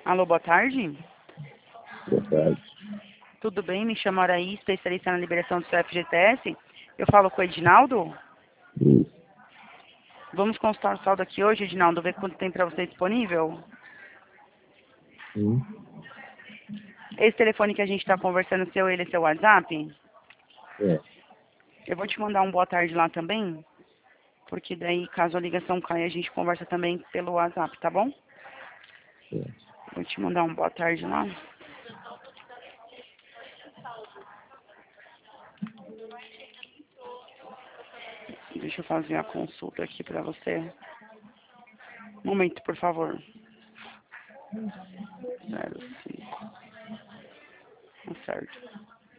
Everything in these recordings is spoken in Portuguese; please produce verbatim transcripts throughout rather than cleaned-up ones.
Alô, boa tarde. Boa tarde. Tudo bem? Me chamo Araí, especialista na liberação do seu F G T S. Eu falo com o Edinaldo. Isso. Vamos consultar o saldo aqui hoje, Edinaldo, ver quanto tem para você disponível. Sim. Esse telefone que a gente está conversando, seu, ele é seu WhatsApp? É. Eu vou te mandar um boa tarde lá também, porque daí, caso a ligação caia, a gente conversa também pelo WhatsApp, tá bom? É. Vou te mandar um boa tarde lá. Deixa eu fazer a consulta aqui para você. Um momento, por favor. Zero cinco. Tá certo.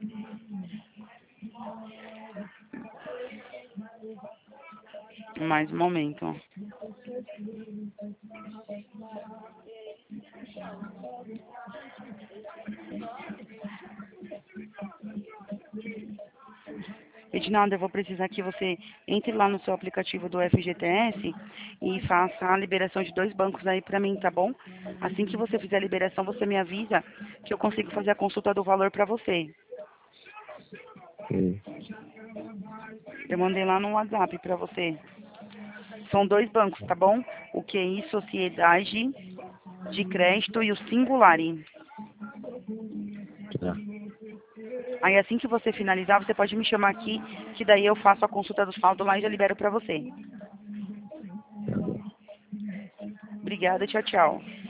Mais um momento. Edinaldo, eu vou precisar que você entre lá no seu aplicativo do F G T S e faça a liberação de dois bancos aí pra mim, tá bom? Assim que você fizer a liberação, você me avisa que eu consigo fazer a consulta do valor pra você. Sim. Eu mandei lá no WhatsApp pra você. São dois bancos, tá bom? O Q I Sociedade de Crédito e o Singulari. Tá. Aí assim que você finalizar, você pode me chamar aqui, que daí eu faço a consulta do saldo lá e já libero pra você. Tá bom. Obrigada, tchau, tchau.